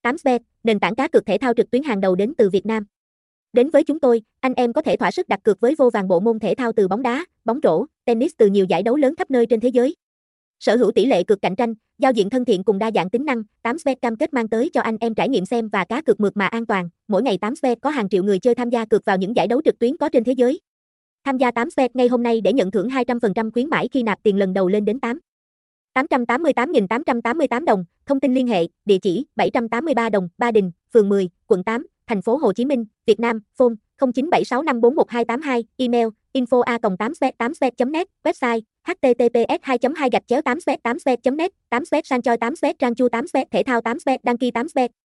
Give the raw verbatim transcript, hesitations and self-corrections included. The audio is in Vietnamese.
tám bet, nền tảng cá cược thể thao trực tuyến hàng đầu đến từ Việt Nam. Đến với chúng tôi, anh em có thể thỏa sức đặt cược với vô vàn bộ môn thể thao từ bóng đá, bóng rổ, tennis từ nhiều giải đấu lớn khắp nơi trên thế giới. Sở hữu tỷ lệ cược cạnh tranh, giao diện thân thiện cùng đa dạng tính năng, tám bet cam kết mang tới cho anh em trải nghiệm xem và cá cược mượt mà an toàn. Mỗi ngày tám bet có hàng triệu người chơi tham gia cược vào những giải đấu trực tuyến có trên thế giới. Tham gia tám bet ngay hôm nay để nhận thưởng hai trăm phần trăm khuyến mãi khi nạp tiền lần đầu lên đến tám tám tám mươi tám nghìn tám trăm tám mươi tám đồng. Thông tin liên hệ, địa chỉ bảy trăm tám mươi ba Đồng, Ba Đình, phường mười, quận tám, thành phố Hồ Chí Minh, Việt Nam, phone không chín bảy sáu năm bốn một hai tám hai, email info a tám bet tám bet chấm net, website h t t p s hai chấm hai gạch chéo tám bet tám bet chấm net, tám bet san choi tám bet trang chu tám bet thể thao tám bet đăng ký tám bet.